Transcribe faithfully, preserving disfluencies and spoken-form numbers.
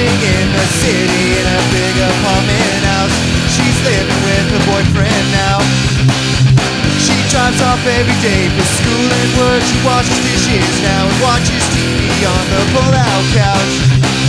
living in the city in a big apartment house. She's living with her boyfriend now. She drives off every day for school and work. She washes dishes now and watches T V on the pull-out couch.